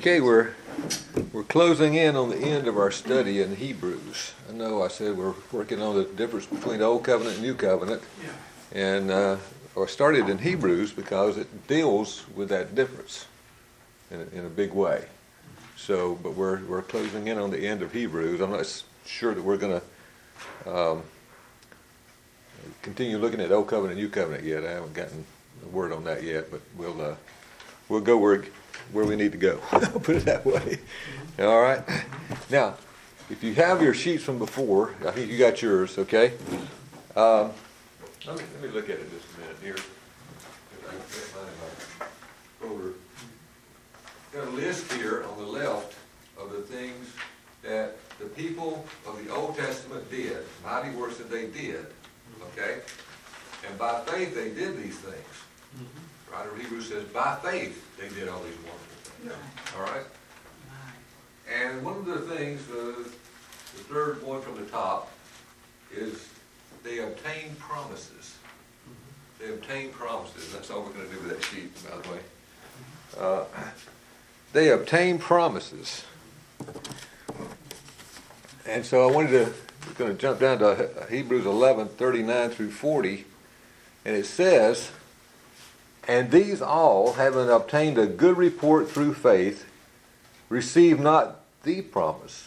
Okay, we're closing in on the end of our study in Hebrews. I know I said we're working on the difference between the Old Covenant and New Covenant, and I started in Hebrews because it deals with that difference in a big way. So, but we're closing in on the end of Hebrews. I'm not sure that we're going to continue looking at Old Covenant and New Covenant yet. I haven't gotten a word on that yet, but we'll go where we need to go. I'll put it that way. All right. Now, if you have your sheets from before, I think you got yours, okay? Let me look at it just a minute here. Got a list here on the left of the things that the people of the Old Testament did, mighty works that they did, okay? And by faith they did these things. The writer of Hebrews says, by faith they did all these wonderful things. All right? And one of the things, the third one from the top, is they obtained promises. They obtained promises. That's all we're going to do with that sheet, by the way. They obtained promises. And so we're going to jump down to Hebrews 11, 39 through 40. And it says, and these all, having obtained a good report through faith, receive not the promise.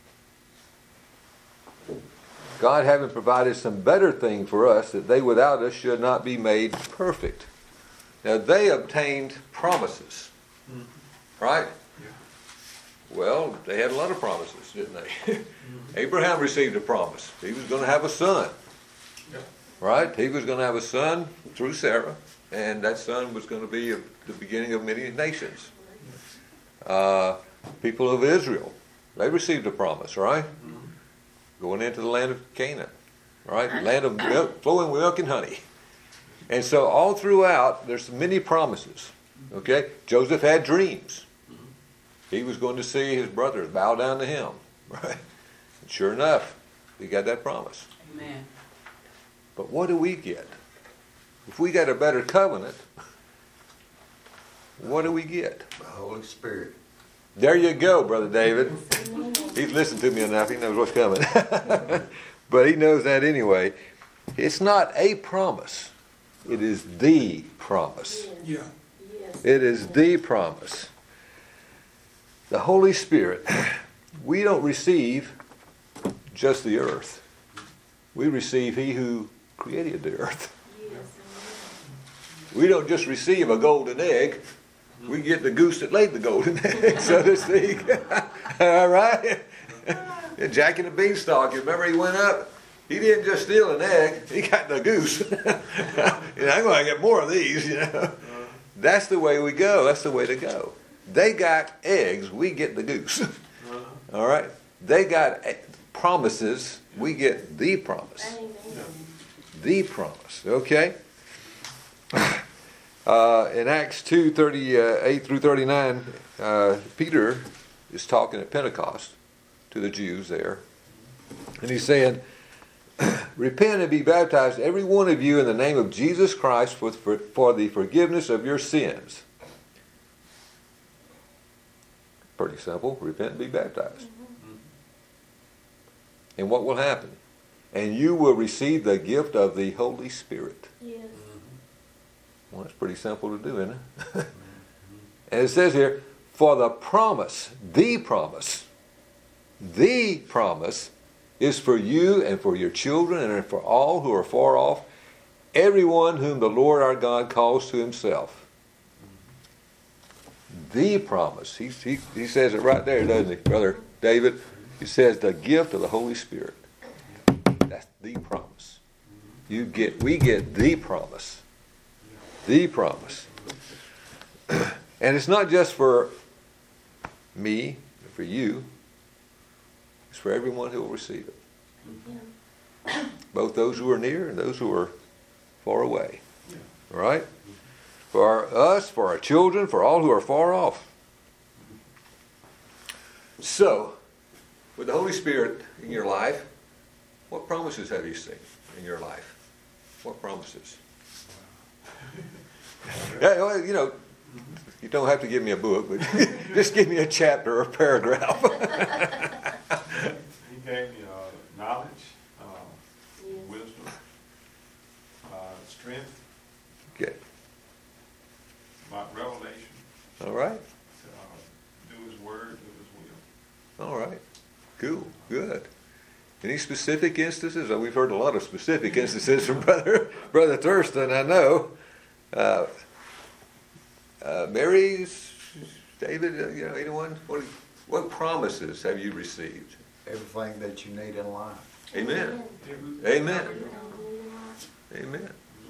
God having provided some better thing for us, that they without us should not be made perfect. Now they obtained promises. Right? Yeah. Well, they had a lot of promises, didn't they? Abraham received a promise. He was going to have a son. Yeah. Right? He was going to have a son through Sarah, and that son was going to be the beginning of many nations. People of Israel, they received a promise, right? Going into the land of Canaan, right? Land of milk, flowing with milk and honey. And so all throughout, there's many promises. Okay? Joseph had dreams. He was going to see his brothers bow down to him, right? And sure enough, he got that promise. Amen. But what do we get? If we got a better covenant, what do we get? The Holy Spirit. There you go, Brother David. He's listened to me enough. He knows what's coming. But he knows that anyway. It's not a promise. It is the promise. Yeah. It is the promise. The Holy Spirit, we don't receive just the earth. We receive He who created the earth. We don't just receive a golden egg. We get the goose that laid the golden egg, so to speak. All right? Jack and the Beanstalk, you remember he went up? He didn't just steal an egg. He got the goose. I'm going to get more of these, That's the way we go. That's the way to go. They got eggs. We get the goose. All right? They got promises. We get the promise. The promise. Okay? In Acts 2, 38 through 39, Peter is talking at Pentecost to the Jews there. And he's saying, repent and be baptized, every one of you, in the name of Jesus Christ for the forgiveness of your sins. Pretty simple. Repent and be baptized. And what will happen? And you will receive the gift of the Holy Spirit. Yes. Well, that's pretty simple to do, isn't it? And it says here, for the promise is for you and for your children and for all who are far off, everyone whom the Lord our God calls to himself. The promise. He says it right there, doesn't he, Brother David? He says the gift of the Holy Spirit. That's the promise. We get the promise. The promise. And it's not just for me, for you. It's for everyone who will receive it. Both those who are near and those who are far away. All right? For us, for our children, for all who are far off. So, with the Holy Spirit in your life, what promises have you seen in your life? What promises? Yeah, well, you don't have to give me a book, but Just give me a chapter or a paragraph. He gave me knowledge, Yes. wisdom, strength, Okay, my revelation, all right, to do his word, do his will. all right. Cool, good. Any specific instances? Oh, we've heard a lot of specific instances from Brother Thurston, I know. Mary's, David, anyone? What promises have you received? Everything that you need in life. Amen. Amen. Amen.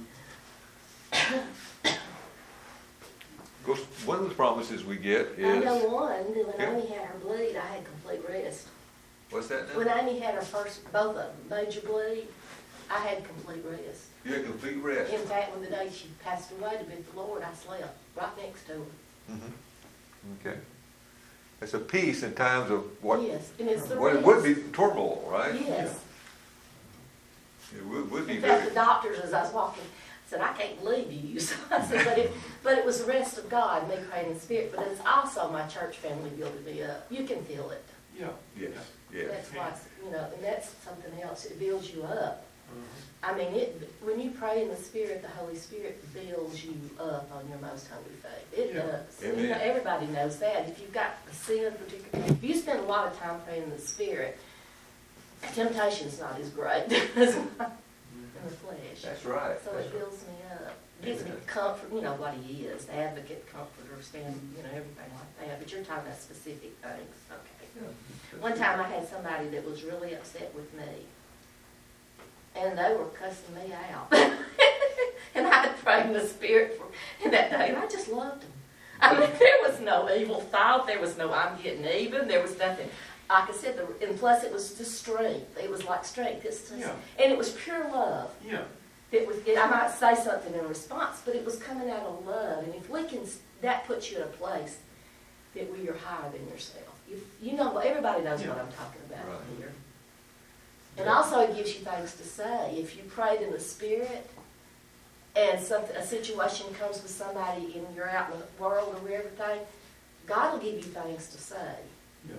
Of course, one of the promises we get I know is, one, that when Yeah. Amy had her bleed, I had complete rest. what's that When now? Amy had her first, both of them, major bleed, I had complete rest. You had complete rest. In fact, when the day she passed away to be with the Lord, I slept right next to her. Mhm. Okay. It's a peace in times of what Yes, and it's the it would rest. be turmoil, right? Yes. It would be In fact, very, the doctors, as I was walking, said, I can't believe you. So I said, but it was the rest of God, me praying in the Spirit, but it's also my church family building me up. You can feel it. Yeah. yes, yes. That's why, and that's something else, it builds you up. I mean, when you pray in the Spirit, the Holy Spirit builds you up on your most holy faith. It Yeah. does. Amen. Everybody knows that. If you've got a sin, particularly, if you spend a lot of time praying in the Spirit, temptation's not as great as in the flesh. That's right. So That's it right. builds me up. Gives me Amen. comfort, what he is, the advocate, comforter, stand, everything like that. But you're talking about specific things, okay. Yeah. One time I had somebody that was really upset with me, and they were cussing me out. And I had prayed in the Spirit in that day, and I just loved them. I mean, there was no evil thought, there was no I'm getting even, there was nothing. Like I said, and plus it was just strength. It was like strength. Yeah. And it was pure love. Yeah. I might say something in response, but it was coming out of love. And if we can, that puts you in a place that where you're higher than yourself. Everybody knows what I'm talking about Right. here. And also it gives you things to say. If you prayed in the Spirit and a situation comes with somebody and you're out in the world or everything, God will give you things to say. Yeah.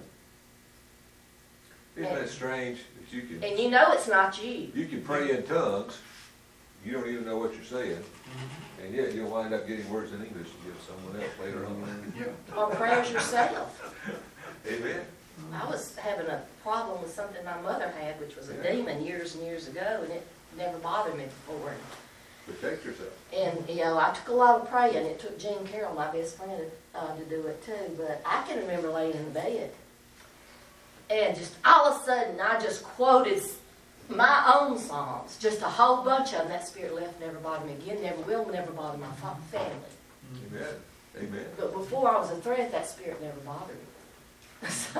Isn't that strange that you can, And you know it's not you. you can pray in tongues, you don't even know what you're saying, and yet you'll wind up getting words in English to give someone else later on. Yeah. Or prayers yourself. Amen. I was having a problem with something my mother had, which was a demon years and years ago, and it never bothered me before. Protect yourself. And, I took a lot of praying. It took Jean Carroll, my best friend, to do it too. But I can remember laying in bed, and just all of a sudden, I just quoted my own songs, just a whole bunch of them. That spirit left, never bothered me again, never will, never bother my family. Amen. Amen. But before I was a threat, that spirit never bothered me. So,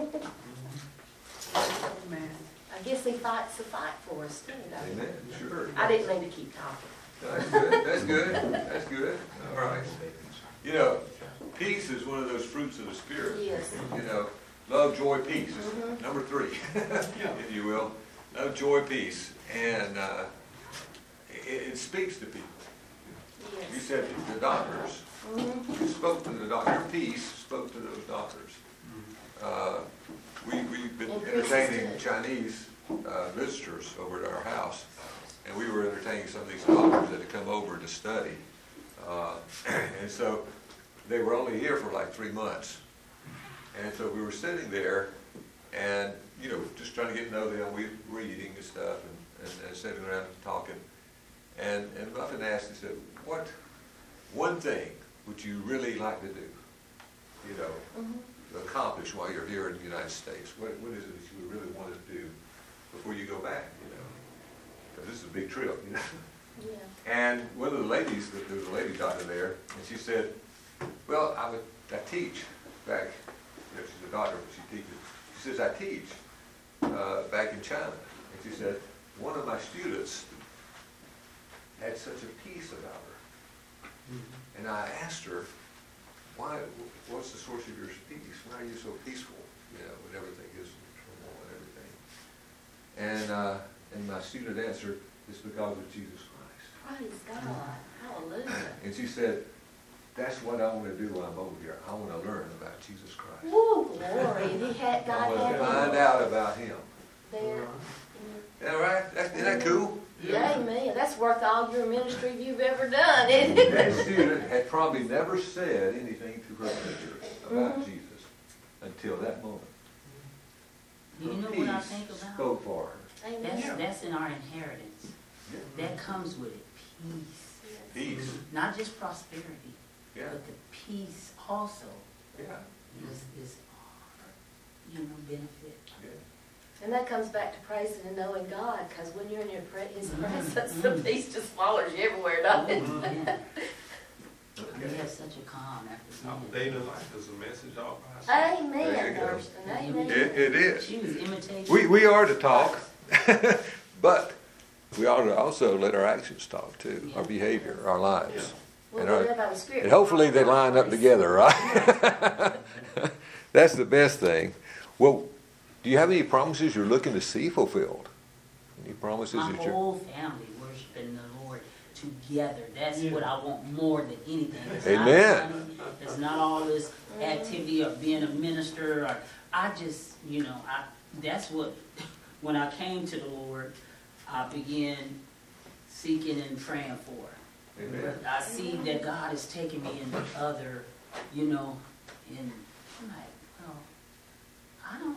I guess he fights the fight for us too, doesn't he? Amen. Sure. I didn't mean to keep talking. That's good. That's good. That's good. All right. Peace is one of those fruits of the Spirit. Yes. Love, joy, peace. It's Mhm. number 3, if you will. Love, joy, peace. And it speaks to people. You Yes. said the doctors. Mhm. You spoke to the doctor. Your peace spoke to those doctors. We've been And entertaining Chris, Chinese visitors over at our house, and we were entertaining some of these doctors that had come over to study. And so they were only here for like 3 months. And so we were sitting there and, just trying to get to know them. We were eating and stuff and sitting around and talking. And Muffin asked, he said, what one thing would you really like to do? Mhm. To accomplish while you're here in the United States? What is it that you would really want to do before you go back, Because this is a big trip, Yeah. And one of the ladies, there was a lady doctor there, and she said, well, I teach back, she's a doctor, but she teaches. She says, I teach back in China. And she said, one of my students had such a peace about her. And I asked her, what's the source of your peace? Why are you so peaceful, when everything is in turmoil and everything? And my student answered, it's because of Jesus Christ. Praise God. Hallelujah. And she said, that's what I want to do when I'm over here. I want to learn about Jesus Christ. Woo, glory. He had, I God want to had find him out about him. there. Is that right? Isn't that cool? Yeah, amen. That's worth all your ministry you've ever done, isn't it? That student had probably never said anything to her teacher about Jesus until that moment. You Her know what I peace think about? spoke for her. Amen. That's in our inheritance. That comes with it, peace. Peace. Not just prosperity, Yeah. but the peace also Yeah. is benefit. Yeah. And that comes back to praising and knowing God, because when you're in His presence, the peace just follows you everywhere, doesn't it? Yeah. We have such a calm after Our seeing daily life is a message all by itself. Amen, There you go. Thurston, amen. It is. She was imitating. We are to talk, but we ought to also let our actions talk too, our behavior, our lives. Well, And our- we live by the Spirit. And hopefully they line up together, right? That's the best thing. Well, do you have any promises you're looking to see fulfilled? Any promises My that you're... whole family worshiping the Lord together. That's what I want more than anything. It's Amen. Not money, it's not all this activity of being a minister. Or I just, that's what, when I came to the Lord, I began seeking and praying for. Amen. I see that God is taking me in other, and I'm like, well, I don't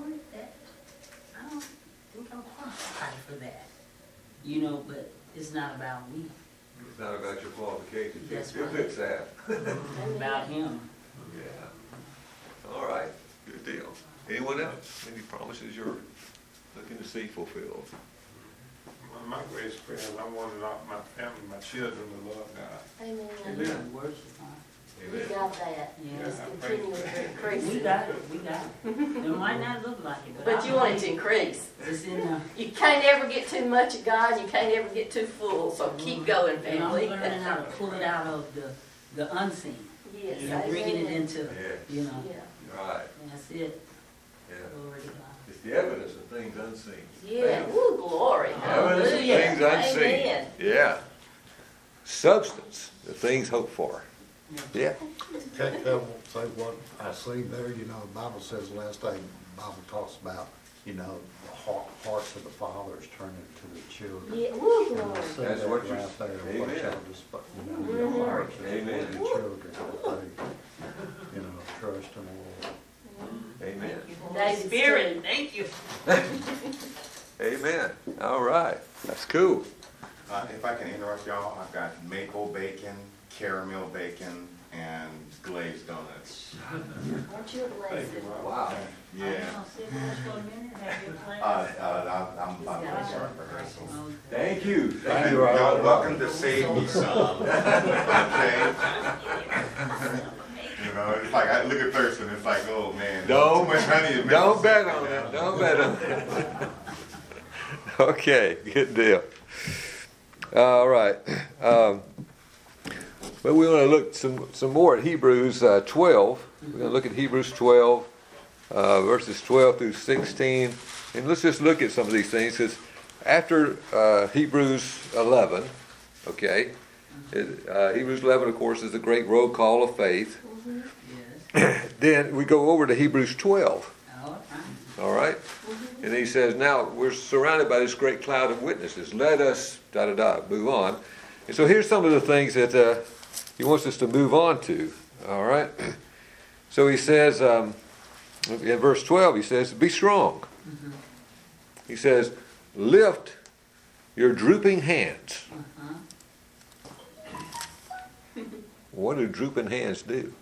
think I'm qualified for that. But it's not about me. It's not about your qualifications. That's You'll right. fix that. It's about Him. Yeah. All right. Good deal. Anyone else? Any promises you're looking to see fulfilled? My greatest prayer is I wanted all my family, my children to love God. Amen. Amen. Worship, huh? We got that. Yeah. Just continue to increase We it. got it. It might not look like it, But you want it to increase. It's in the. You can't ever get too much of God, and you can't ever get too full, so keep going, And I'm family. learning how to pull it out of the unseen. Yes, And bringing it amen. into, Yeah. Yeah. Right. That's it. Yeah. Glory to God. It's the evidence of things unseen. Yeah, woo, glory, Evidence of hallelujah, things unseen. amen. Yeah. Substance, the things hoped for. Yeah. Can't tell, say what I see there, the Bible says the last day, the Bible talks about, the hearts of the fathers turning to the children. Yeah, woo, And I glory. see That's that what you're- right there, Amen. what y'all just, the hearts of Amen. the children, that they, trust in the Lord. Amen. David's Spirit, too. thank you. Amen. All right. That's cool. If I can interrupt y'all, I've got maple bacon, caramel bacon, and glazed donuts. Aren't you a blessing? Wow. Yeah. Are you gonna sit with us for a minute? Have your plan? I'm gonna start rehearsal. Okay. Thank you. Thank you, Y'all welcome to save me some. Okay? It's like, I look at Thurston, it's like, oh man. Don't- too much honey in Don't Mississippi bet on now. it. Don't bet on it. Okay, good deal. All right. But we want to look some more at Hebrews 12. We're going to look at Hebrews 12, verses 12 through 16. And let's just look at some of these things, because after Hebrews 11, okay, Hebrews 11, of course, is the great roll call of faith. Yes. Then we go over to Hebrews 12. All right. All right? And he says, now we're surrounded by this great cloud of witnesses. Let us, move on. And so here's some of the things that he wants us to move on to. All right? So he says, in verse 12, he says, be strong. He says, lift your drooping hands. What do drooping hands do?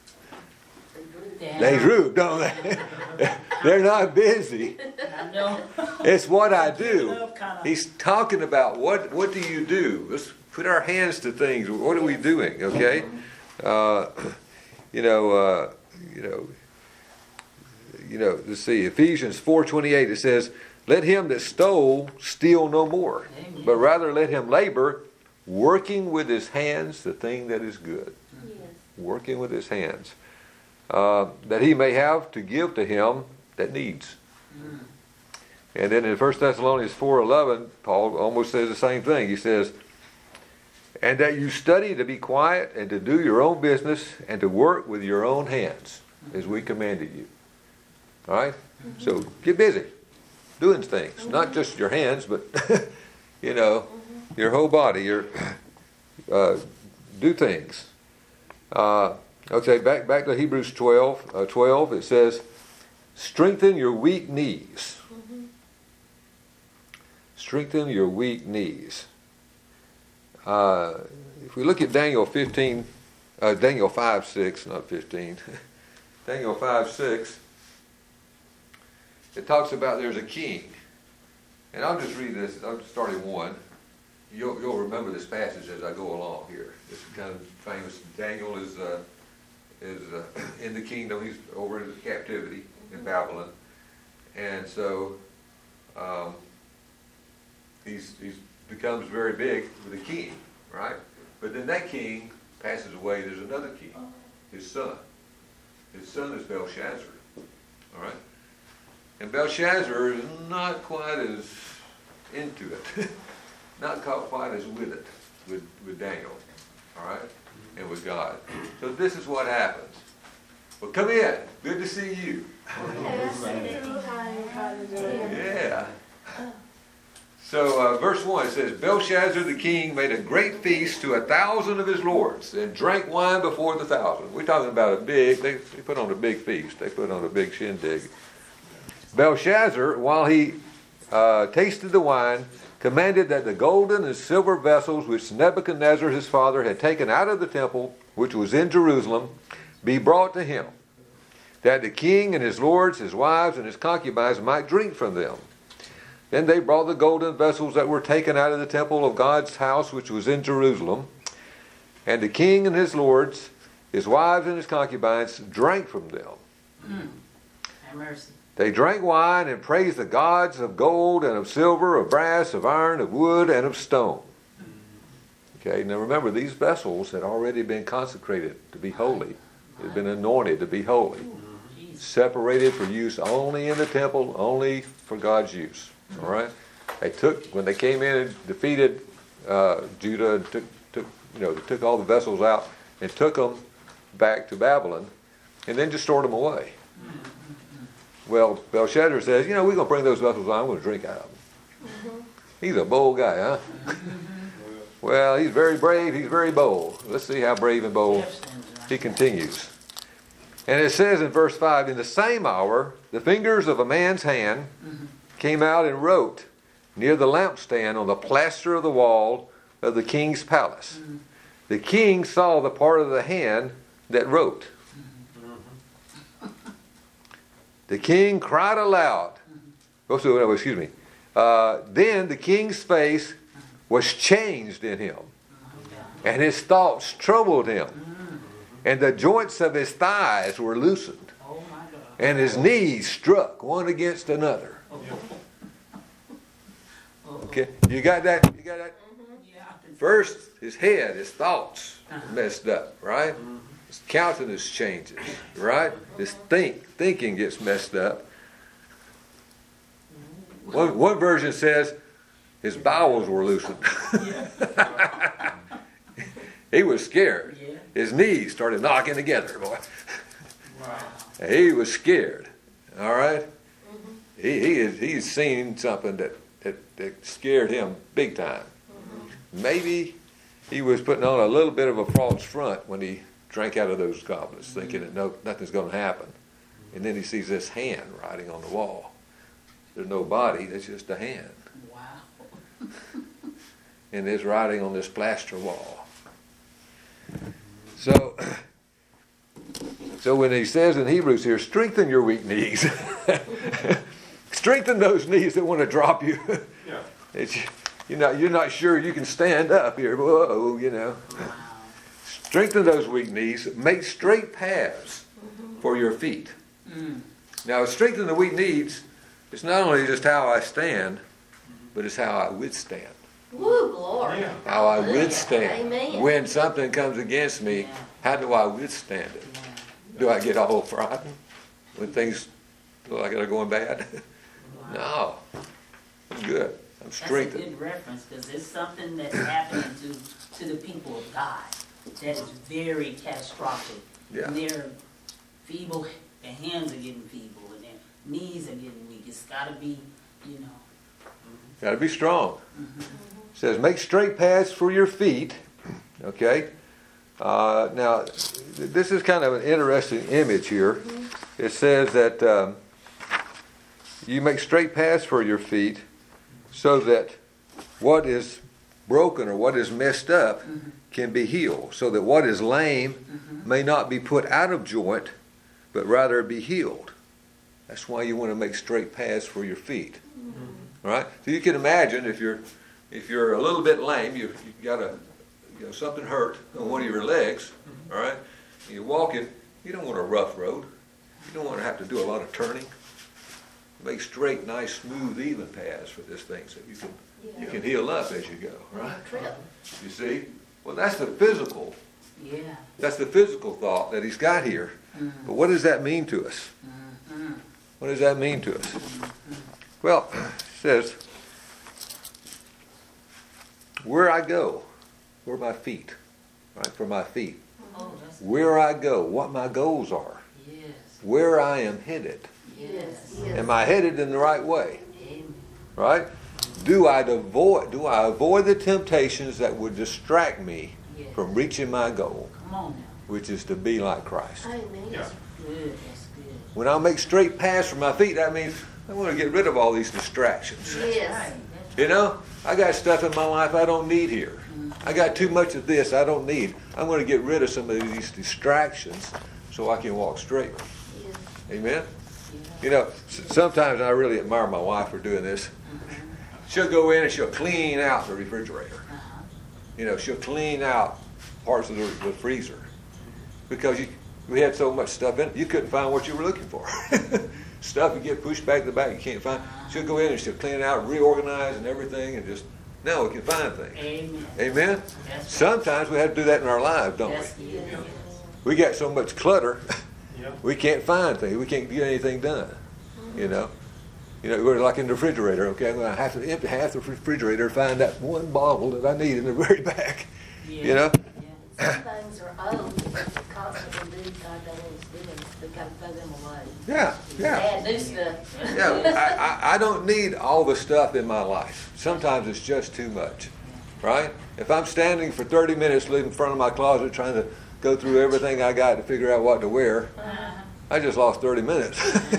They droop, don't they? They're not busy. I know. It's what I do. Love kinda- He's talking about what do you do? Let's put our hands to things. What are we doing? Okay, Let's see. Ephesians 4:28. It says, "Let him that stole steal no more, Amen. but rather let him labor, working with his hands the thing that is good." Yes. Working with his hands, that he may have to give to him that needs. And then in 1 Thessalonians 4:11, Paul almost says the same thing. He says, And that you study to be quiet and to do your own business and to work with your own hands as we commanded you. All right? So get busy doing things. Not just your hands, but, you know, your whole body. Do things. Okay, back to Hebrews 12. It says, strengthen your weak knees. Strengthen your weak knees. If we look at Daniel 5:6, not 15. Daniel 5:6, it talks about there's a king. And I'll just read this. I'll start in 1. You'll remember this passage as I go along here. This is kind of famous. Daniel is in the kingdom. He's over in captivity in Babylon. And so he's becomes very big with a king, right? But then that king passes away. There's another king, his son. His son is Belshazzar, all right? And Belshazzar is not quite as into it, not quite as with it, with Daniel, all right, and with God. So this is what happens. Well, come in. Good to see you. Yeah. So verse 1 says, Belshazzar the king made a great feast to 1,000 of his lords and drank wine before the 1,000. We're talking about they put on a big feast. They put on a big shindig. Belshazzar, while he tasted the wine, commanded that the golden and silver vessels which Nebuchadnezzar his father had taken out of the temple, which was in Jerusalem, be brought to him, that the king and his lords, his wives, and his concubines might drink from them. Then they brought the golden vessels that were taken out of the temple of God's house, which was in Jerusalem. And the king and his lords, his wives and his concubines, drank from them. Have mercy. They drank wine and praised the gods of gold and of silver, of brass, of iron, of wood, and of stone. Okay, now remember, these vessels had already been consecrated to be holy. They had been anointed to be holy. Separated for use only in the temple, only for God's use. All right. When they came in and defeated Judah and took all the vessels out and took them back to Babylon, and then just stored them away. Well, Belshazzar says, we're going to bring those vessels on. I'm going to drink out of them. He's a bold guy, huh? Well, he's very brave. He's very bold. Let's see how brave and bold he continues. And it says in verse 5, in the same hour, the fingers of a man's hand came out and wrote near the lampstand on the plaster of the wall of the king's palace. The king saw the part of the hand that wrote. The king cried aloud. Then the king's face was changed in him, and his thoughts troubled him, and the joints of his thighs were loosened, and his knees struck one against another. Okay, you got that? First, his head, his thoughts messed up, right? His countenance changes, right? His thinking gets messed up. One version says his bowels were loosened. He was scared. His knees started knocking together, boy. Wow. He was scared. All right? He's seen something that scared him big time. Maybe he was putting on a little bit of a false front when he drank out of those goblets, thinking that nothing's going to happen. And then he sees this hand writing on the wall. There's no body, that's just a hand. Wow. And it's writing on this plaster wall. So when he says in Hebrews here, strengthen your weak knees. Strengthen those knees that want to drop you. Yeah. You're not sure you can stand up here. Whoa, Wow. Strengthen those weak knees. Make straight paths for your feet. Now, strengthen the weak knees. It's not only just how I stand, but it's how I withstand. Woo, glory. Yeah. How I withstand. Amen. When something comes against me, how do I withstand it? Do I get all frightened when things look like they're going bad? No. I'm good. I'm strengthened. That's a good reference, because it's something that's happening to to the people of God, that is very catastrophic. Yeah. And they're feeble, their hands are getting feeble, and their knees are getting weak. It's gotta be, you know. Gotta be strong. It says, make straight paths for your feet. Okay? Now, this is kind of an interesting image here. It says that you make straight paths for your feet so that what is broken or what is messed up can be healed. So that what is lame may not be put out of joint, but rather be healed. That's why you want to make straight paths for your feet. All right? So you can imagine if you're a little bit lame, you've got something hurt on one of your legs, all right? And you're walking, you don't want a rough road. You don't want to have to do a lot of turning. Make straight, nice, smooth, even paths for this thing so you can heal up as you go, right? You see? Well, that's the physical. Yeah. That's the physical thought that he's got here. But what does that mean to us? What does that mean to us? Well, it says, where I go, where my feet, right? For my feet. Oh, that's Where I go, what my goals are, yes. where I am headed. Yes. Am I headed in the right way? Amen. Right? Do I avoid the temptations that would distract me Yes. from reaching my goal, Come on now. which is to be like Christ? Amen. Yeah. Good. That's good. When I make straight paths for my feet, that means I want to get rid of all these distractions. Yes. Right. That's You know, I got stuff in my life I don't need here. I got too much of this I don't need. I'm going to get rid of some of these distractions so I can walk straight. Yes. Amen? You know, sometimes I really admire my wife for doing this. She'll go in and she'll clean out the refrigerator. You know, she'll clean out parts of the freezer. Because we had so much stuff in it, you couldn't find what you were looking for. Stuff you get pushed back to the back, you can't find. She'll go in and she'll clean it out, reorganize and everything, and just, now we can find things. Amen. Amen? That's right. Sometimes we have to do that in our lives, don't That's we? good. We got so much clutter, Yeah. we can't find things. We can't get anything done. You know, we're like in the refrigerator. Okay, I'm going to have to empty half the refrigerator to find that one bottle that I need in the very back. Yeah. You know, Yeah. Some things are old, constantly do God don't want us doing, we gotta throw them away. yeah. Add new stuff. Yeah, I don't need all the stuff in my life. Sometimes it's just too much, right? If I'm standing for 30 minutes in front of my closet trying to go through everything I got to figure out what to wear, I just lost 30 minutes,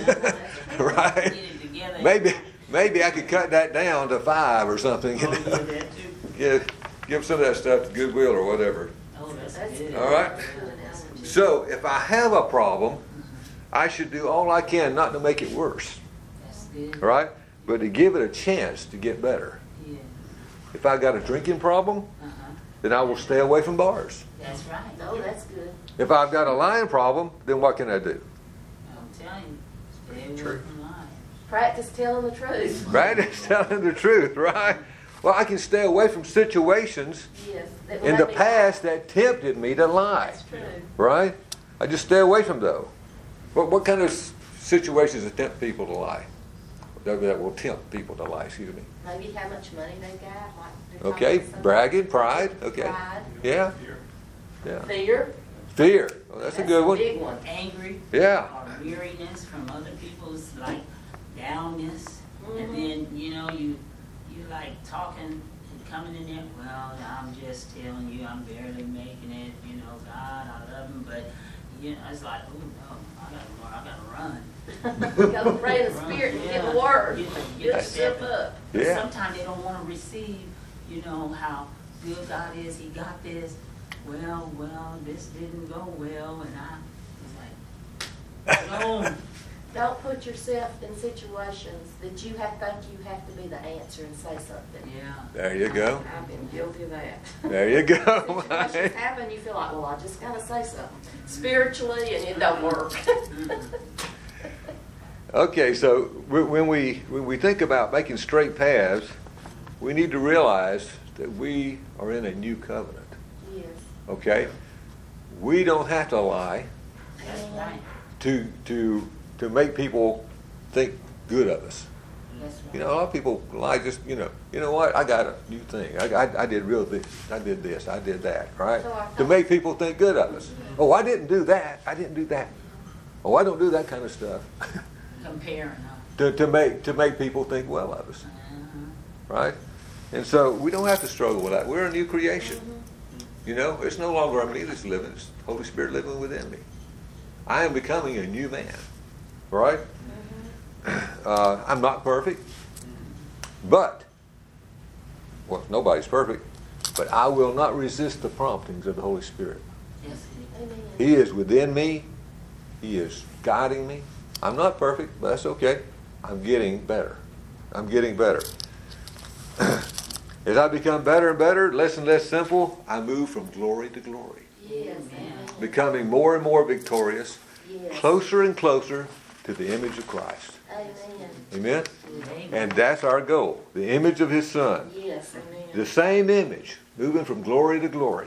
right? Get it together. Maybe I could cut that down to 5 or something. Oh, yeah, that too. Give some of that stuff to Goodwill or whatever. Oh, that's That's good. All right? So if I have a problem, I should do all I can not to make it worse, That's good. all right? But to give it a chance to get better. Yeah. If I got a drinking problem, Uh-huh. then I will stay away from bars. That's right. Oh, that's good. If I've got a lying problem, then what can I do? I'm telling you. Stay away True. from lying. Practice telling the truth. Right? It's telling the truth, right? Well, I can stay away from situations Yes. that will in the make me past lie. that tempted me to lie, That's true. right? I just stay away from those. What kind of situations that tempt people to lie? That will tempt people to lie, excuse me. Maybe how much money they got, like. they're Okay, talking about bragging, pride, okay. Pride, Yeah, Here. yeah. fear. Fear, well, that's a good one. Big one. Angry. Yeah, Or weariness from other people's like downness. And Mhm. then, you like talking and coming in there, well, I'm just telling you, I'm barely making it, God, I love him, but, it's like, oh no, I gotta run. Go pray in the spirit and get the word. Get Get yourself yourself up. Yeah. Sometimes they don't wanna receive, how good God is, he got this. Well, this didn't go well, and I was like, no. Don't put yourself in situations that you think you have to be the answer and say something. Yeah. there you go. I've been guilty of that. There you go. Situations happen, you feel like, well, I just gotta say something spiritually, and it don't work. Okay, so when we think about making straight paths, we need to realize that we are in a new covenant. Yes. Okay, we don't have to lie That's right. to make people think good of us. That's You right. know, a lot of people like just, you know what, I got a new thing. I did real this, I did this, I did that, right? So I To thought- make people think good of us. Oh, I didn't do that. I didn't do that. Oh, I don't do that kind of stuff. Comparing, huh? to make people think well of us, Uh-huh. right? And so we don't have to struggle with that. We're a new creation. You know, it's no longer me that's living, it's the Holy Spirit living within me. I am becoming a new man, right? I'm not perfect, but, well, nobody's perfect, but I will not resist the promptings of the Holy Spirit. Yes, it Amen. He is within me. He is guiding me. I'm not perfect, but that's okay. I'm getting better. I'm getting better. As I become better and better, less and less simple, I move from glory to glory, Yes, Amen. amen. becoming more and more victorious, Yes. closer and closer to the image of Christ. Amen. Amen? is. Amen. And that's our goal, the image of His Son. Yes, amen. The same image, moving from glory to glory.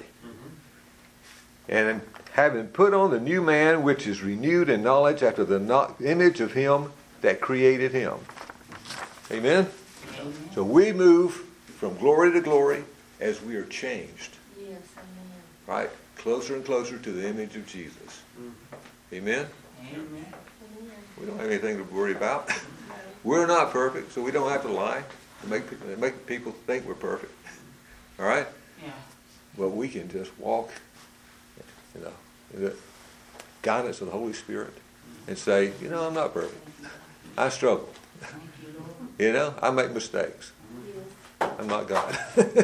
And having put on the new man, which is renewed in knowledge after the image of Him that created him. Amen? Amen. So we move from glory to glory as we are changed, Yes, amen. right? Closer and closer to the image of Jesus. Amen? Amen. Amen. We don't have anything to worry about. We're not perfect, so we don't have to lie to make people think we're perfect. All right? Yeah. But we can just walk, you know, in the guidance of the Holy Spirit and say, you know, I'm not perfect. I struggle. Thank you, Lord. You know, I make mistakes. Yes. I'm not God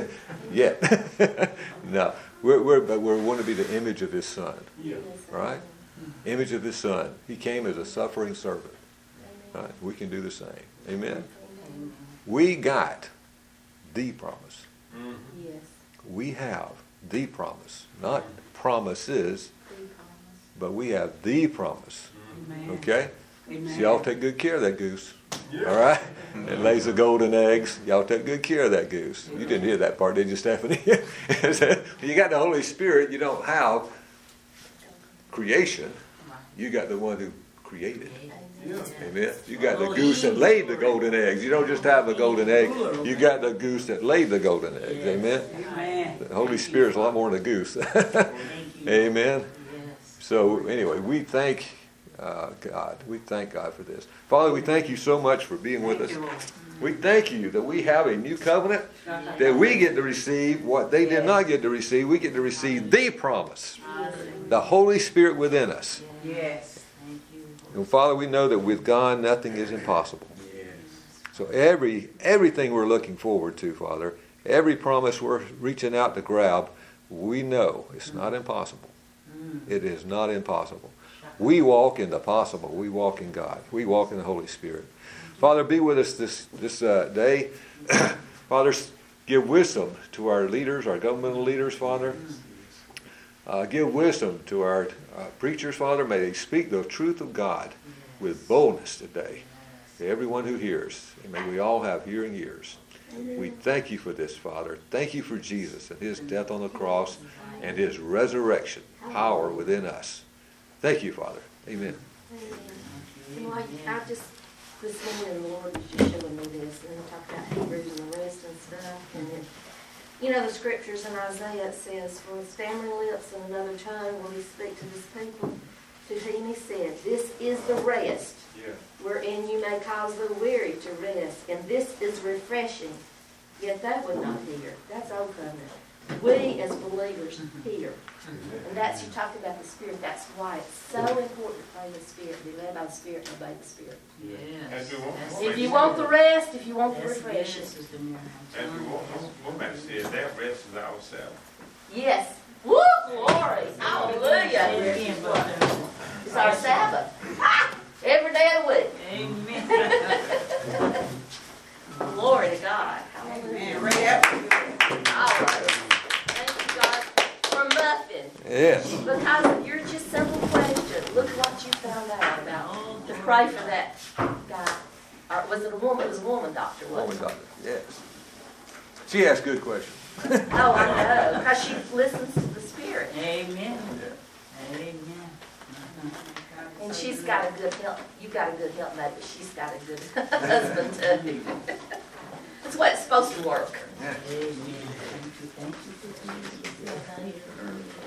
yet. No, but we want to be the image of His Son, Yes, right? Image of His Son. He came as a suffering servant. amen. Right? We can do the same. Amen. Amen. We got the promise. Yes, We have the promise, not promises, the promise. but we have the promise. Amen. Okay? Amen. So y'all take good care of that goose. All right? It lays the golden eggs. Y'all take good care of that goose. You didn't hear that part, did you, Stephanie? You got the Holy Spirit. You don't have creation. You got the one who created. Amen. Amen. You got the goose that laid the golden eggs. You don't just have the golden egg. You got the goose that laid the golden eggs. Amen. Amen. The Holy Spirit's a lot more than a goose. Thank you. Amen. Yes. So anyway, we thank God. We thank God for this. Father, we thank you so much for being with us. Thank you, Lord. We thank you that we have a new covenant, that we get to receive what they did not get to receive. We get to receive the promise, the Holy Spirit within us. Yes. Thank you. And Father, we know that with God nothing is impossible. So everything we're looking forward to, Father, every promise we're reaching out to grab, we know it's not impossible. It is not impossible. We walk in the possible. We walk in God. We walk in the Holy Spirit. Father, be with us this day. Father, give wisdom to our leaders, our governmental leaders, Father. Give wisdom to our preachers, Father. May they speak the truth of God with boldness today to everyone who hears. And may we all have hearing ears. We thank you for this, Father. Thank you for Jesus and His death on the cross and His resurrection power within us. Thank you, Father. Amen. Amen. You know, I just, this morning, the Lord was just showing me this, and we talked about Hebrews and the rest and stuff, and then, you know, the scriptures in Isaiah, it says, for with stammering lips and another tongue will He speak to His people, to whom He said, this is the rest, wherein you may cause the weary to rest, and this is refreshing. Yet they would not hear. That's old covenant. We as believers hear. And that's, you talked about the Spirit, that's why it's so important to pray the Spirit, be led by the Spirit, and obey the Spirit. Yes. That's If you want the rest, if you want the That's refreshing. yes, Sister Mary. I'm And telling you, one man said that rest is ourselves. Yes. Woo, glory, hallelujah. Again, brother. It's our Sabbath. Ha! Every day of the week. Amen. Glory to God. Hallelujah. All right. Thank you, God, for Muffin. Yes. Because you're just simple question. Look what you found out about. To pray for that guy. Or was it a woman? It was a woman doctor, Woman wasn't it? doctor. Yes. She asks good questions. Oh, I know. Because she listens to the Spirit. Amen. Yeah. Amen. And she's She's got a good help, you've got a good helpmate, but she's got a good husband too. That's the way it's supposed to work. Amen. Thank you for being here.